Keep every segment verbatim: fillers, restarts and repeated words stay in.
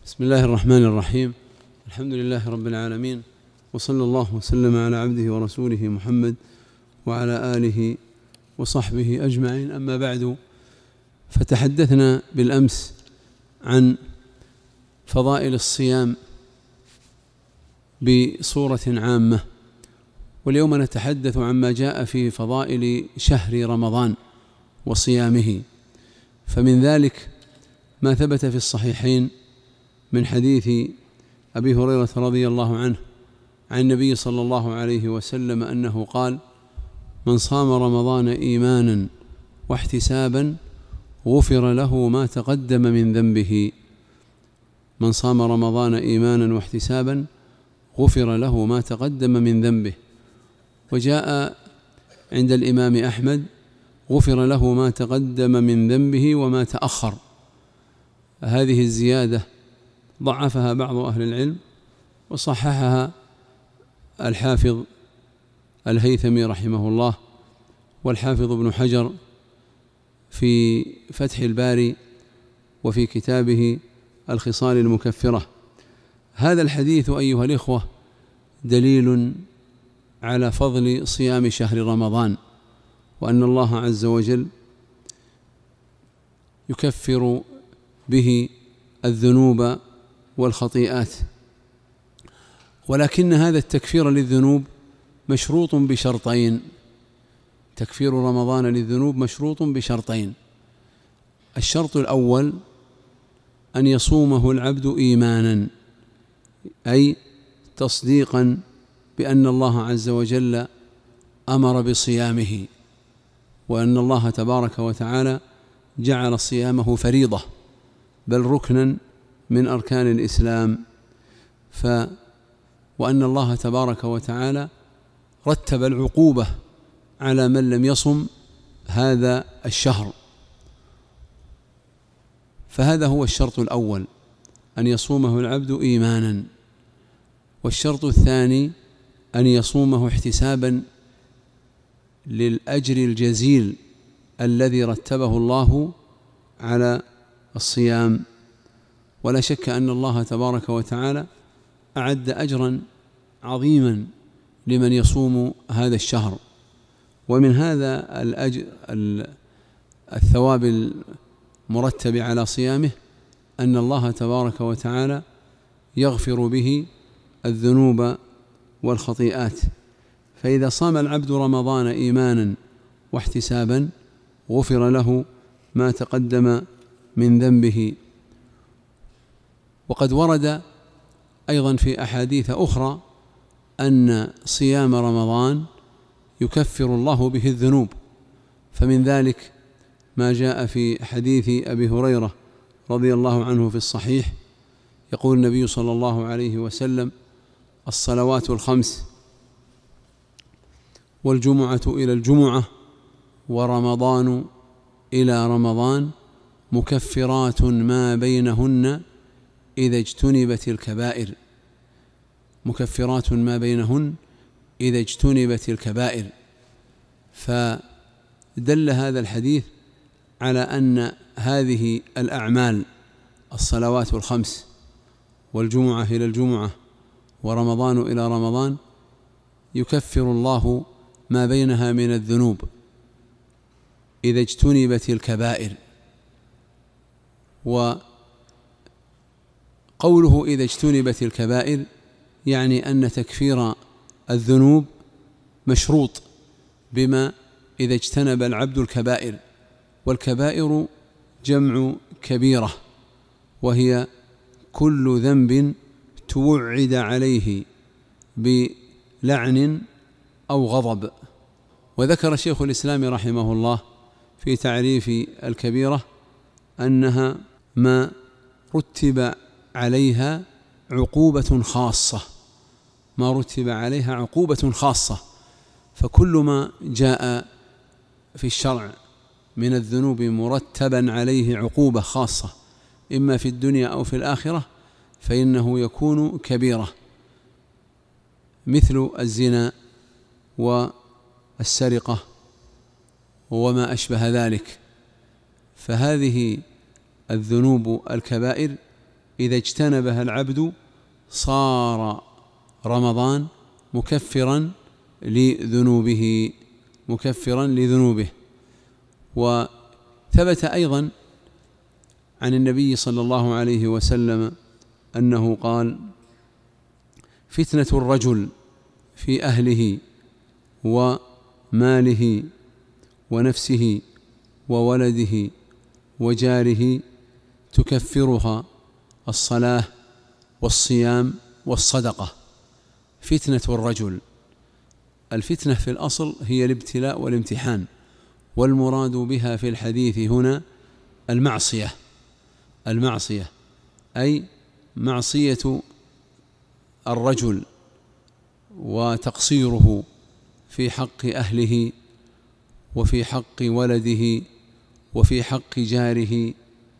بسم الله الرحمن الرحيم. الحمد لله رب العالمين، وصلى الله وسلم على عبده ورسوله محمد وعلى آله وصحبه أجمعين. أما بعد، فتحدثنا بالأمس عن فضائل الصيام بصورة عامة، واليوم نتحدث عما جاء في فضائل شهر رمضان وصيامه. فمن ذلك ما ثبت في الصحيحين من حديث أبي هريرة رضي الله عنه عن النبي صلى الله عليه وسلم أنه قال: من صام رمضان إيمانا واحتسابا غفر له ما تقدم من ذنبه. من صام رمضان إيمانا واحتسابا غفر له ما تقدم من ذنبه. وجاء عند الإمام أحمد: غفر له ما تقدم من ذنبه وما تأخر. هذه الزيادة ضعفها بعض أهل العلم، وصححها الحافظ الهيثمي رحمه الله والحافظ ابن حجر في فتح الباري وفي كتابه الخصال المكفرة. هذا الحديث أيها الإخوة دليل على فضل صيام شهر رمضان، وأن الله عز وجل يكفر به الذنوب والخطيئات. ولكن هذا التكفير للذنوب مشروط بشرطين. تكفير رمضان للذنوب مشروط بشرطين: الشرط الأول أن يصومه العبد إيمانا، أي تصديقا بأن الله عز وجل أمر بصيامه، وأن الله تبارك وتعالى جعل صيامه فريضة بل ركنا من أركان الإسلام. ف وأن الله تبارك وتعالى رتب العقوبة على من لم يصم هذا الشهر. فهذا هو الشرط الأول، أن يصومه العبد إيمانا. والشرط الثاني أن يصومه احتسابا للأجر الجزيل الذي رتبه الله على الصيام. ولا شك أن الله تبارك وتعالى أعد أجرا عظيما لمن يصوم هذا الشهر. ومن هذا الأجر الثواب المرتب على صيامه أن الله تبارك وتعالى يغفر به الذنوب والخطيئات. فإذا صام العبد رمضان إيمانا واحتسابا غفر له ما تقدم من ذنبه. وقد ورد أيضا في أحاديث أخرى أن صيام رمضان يكفر الله به الذنوب. فمن ذلك ما جاء في حديث أبي هريرة رضي الله عنه في الصحيح، يقول النبي صلى الله عليه وسلم: الصلوات الخمس والجمعة إلى الجمعة ورمضان إلى رمضان مكفرات ما بينهن إذا اجتنبت الكبائر. مكفرات ما بينهن إذا اجتنبت الكبائر. فدل هذا الحديث على أن هذه الأعمال، الصلوات الخمس والجمعة إلى الجمعة ورمضان إلى رمضان، يكفر الله ما بينها من الذنوب إذا اجتنبت الكبائر. وقوله إذا اجتنبت الكبائر يعني أن تكفير الذنوب مشروط بما إذا اجتنب العبد الكبائر. والكبائر جمع كبيرة، وهي كل ذنب توعد عليه بلعن أو غضب. وذكر شيخ الإسلام رحمه الله في تعريف الكبيرة أنها ما رتب عليها عقوبة خاصة، ما رتب عليها عقوبة خاصة. فكل ما جاء في الشرع من الذنوب مرتبا عليه عقوبة خاصة إما في الدنيا أو في الآخرة فإنه يكون كبيرة، مثل الزنا والسرقة وما أشبه ذلك. فهذه الذنوب الكبائر إذا اجتنبها العبد صار رمضان مكفرا لذنوبه مكفرا لذنوبه. وثبت أيضا عن النبي صلى الله عليه وسلم أنه قال: فتنة الرجل في أهله وماله ونفسه وولده وجاره تكفرها الصلاة والصيام والصدقة. فتنة الرجل، الفتنة في الأصل هي الابتلاء والامتحان، والمراد بها في الحديث هنا المعصية المعصية أي معصية الرجل وتقصيره في حق أهله وفي حق ولده وفي حق جاره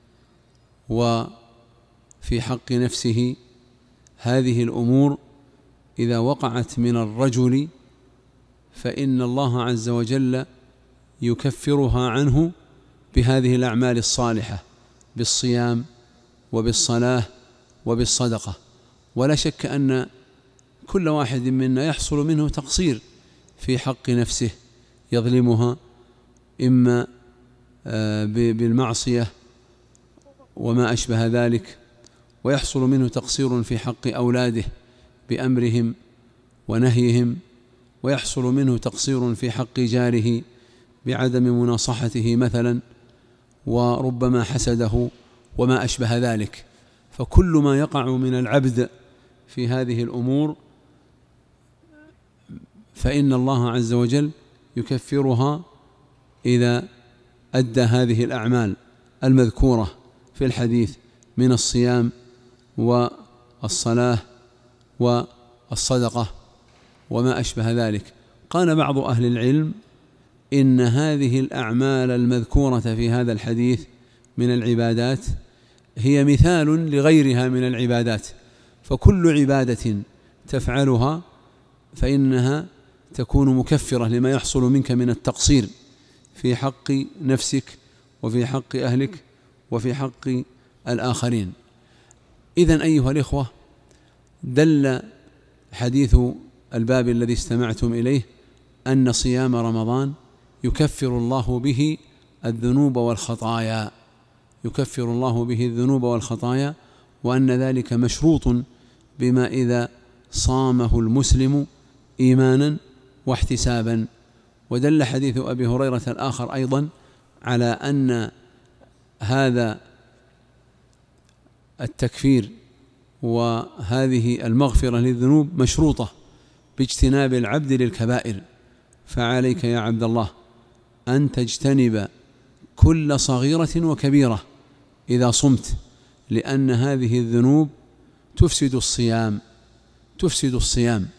وفي حق نفسه. هذه الأمور إذا وقعت من الرجل فإن الله عز وجل يكفرها عنه بهذه الأعمال الصالحة، بالصيام وبالصلاة وبالصدقة. ولا شك أن كل واحد منا يحصل منه تقصير في حق نفسه، يظلمها إما بالمعصية وما أشبه ذلك، ويحصل منه تقصير في حق أولاده بأمرهم ونهيهم، ويحصل منه تقصير في حق جاره بعدم مناصحته مثلا، وربما حسده وما أشبه ذلك. فكل ما يقع من العبد في هذه الأمور فإن الله عز وجل يكفرها إذا أدى هذه الأعمال المذكورة في الحديث من الصيام والصلاة والصدقة وما أشبه ذلك. قال بعض أهل العلم إن هذه الأعمال المذكورة في هذا الحديث من العبادات هي مثال لغيرها من العبادات، فكل عبادة تفعلها فإنها تكون مكفرة لما يحصل منك من التقصير في حق نفسك وفي حق أهلك وفي حق الآخرين. إذن أيها الإخوة، دل حديث الباب الذي استمعتم إليه أن صيام رمضان يكفر الله به الذنوب والخطايا يكفر الله به الذنوب والخطايا وأن ذلك مشروط بما إذا صامه المسلم إيمانا واحتسابا. ودل حديث أبي هريرة الآخر أيضا على أن هذا التكفير وهذه المغفرة للذنوب مشروطة باجتناب العبد للكبائر. فعليك يا عبد الله أن تجتنب كل صغيرة وكبيرة إذا صمت، لأن هذه الذنوب تفسد الصيام تفسد الصيام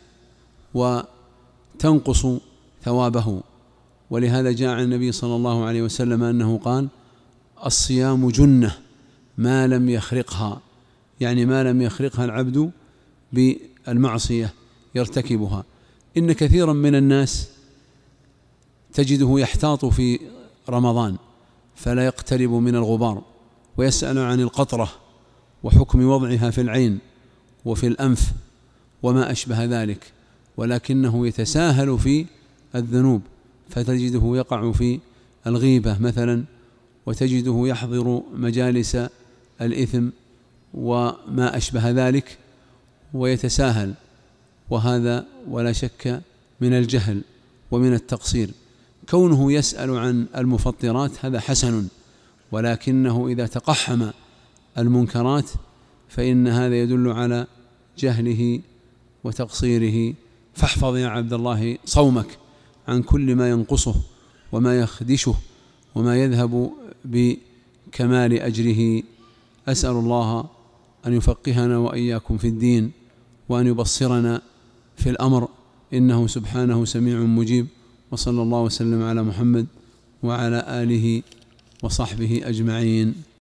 وتنقص ثوابه. ولهذا جاء عن النبي صلى الله عليه وسلم أنه قال: الصيام جنة ما لم يخرقها، يعني ما لم يخرقها العبد بالمعصية يرتكبها. إن كثيرا من الناس تجده يحتاط في رمضان فلا يقترب من الغبار، ويسأل عن القطرة وحكم وضعها في العين وفي الأنف وما أشبه ذلك، ولكنه يتساهل في الذنوب، فتجده يقع في الغيبة مثلا، وتجده يحضر مجالس الإثم وما أشبه ذلك ويتساهل. وهذا ولا شك من الجهل ومن التقصير. كونه يسأل عن المفطرات هذا حسن، ولكنه إذا تقحم المنكرات فإن هذا يدل على جهله وتقصيره. فاحفظ يا عبد الله صومك عن كل ما ينقصه وما يخدشه وما يذهب بكمال أجره. أسأل الله أن يفقهنا وإياكم في الدين وأن يبصرنا في الأمر، إنه سبحانه سميع مجيب. وصلى الله وسلم على محمد وعلى آله وصحبه أجمعين.